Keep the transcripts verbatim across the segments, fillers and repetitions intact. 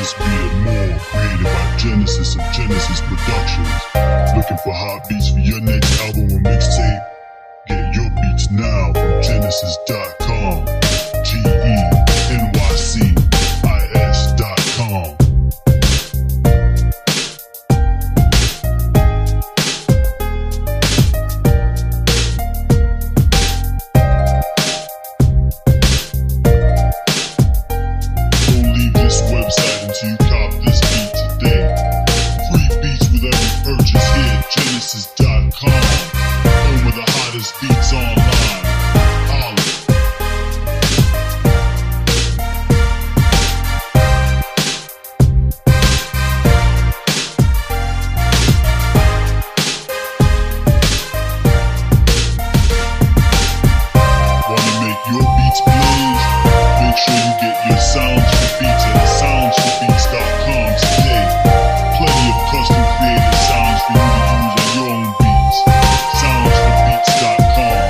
This beat and more, created by Genesis of Genesis Productions. Looking for hot beats for your next album or mixtape? Get your beats now from Genesis dot com. G E N Y C I S dot com. You cop this beat today. Free beats with every purchase here at Genesis dot com. Home of the hottest beats online. Holla. Wanna make your beats blaze? Make sure you get your sounds for beats at sounds for beats dot com today. Plenty of custom created sounds for you to use on your own beats. sounds for beats dot com.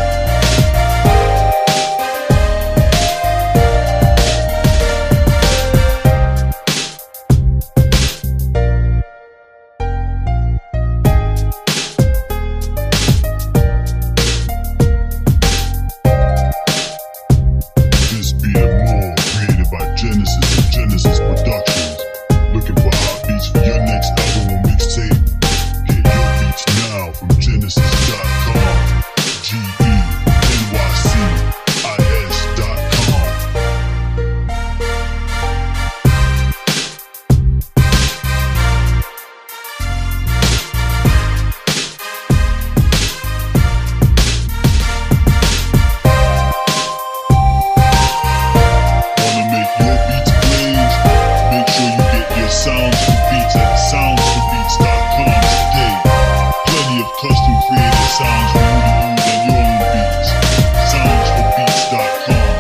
This beat and more, created by Genesis of Genesis Productions. Looking for hot beats for your next album or mixtape? Get your beats now from Genesis dot com. G E N Y C I S dot com. Wanna make your beats blaze? Make sure you get your sounds for beats at sounds for beats dot com today. Plenty of custom created sounds for you to use on your own beats. sounds for beats dot com.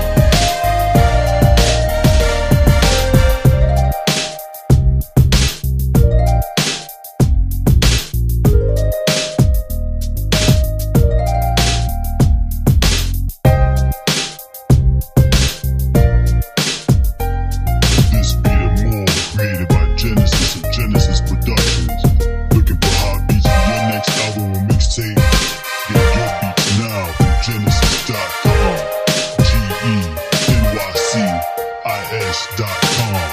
This beat and more, created by Genesis of Genesis Productions. Looking for hot beats for your next album or mixtape? Get your beats now from Genesis dot com. G E N Y C I S dot com.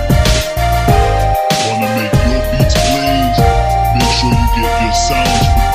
Wanna make your beats blaze? Make sure you get your sounds for